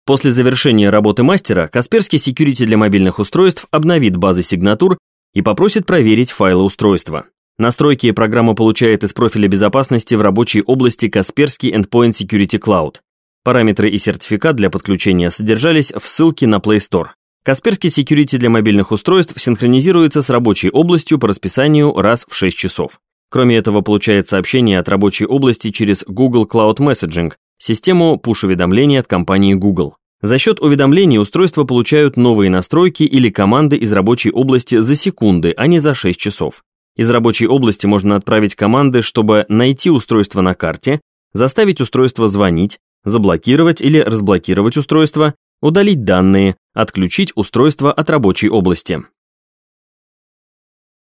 После завершения работы мастера Kaspersky Security для мобильных устройств обновит базы сигнатур и попросит проверить файлы устройства. Настройки программа получает из профиля безопасности в рабочей области Kaspersky Endpoint Security Cloud. Параметры и сертификат для подключения содержались в ссылке на Play Store. Kaspersky Security для мобильных устройств синхронизируется с рабочей областью по расписанию раз в 6 часов. Кроме этого, получает сообщения от рабочей области через Google Cloud Messaging, систему push-уведомлений от компании Google. За счет уведомлений устройства получают новые настройки или команды из рабочей области за секунды, а не за 6 часов. Из рабочей области можно отправить команды, чтобы найти устройство на карте, заставить устройство звонить, заблокировать или разблокировать устройство, удалить данные, отключить устройство от рабочей области.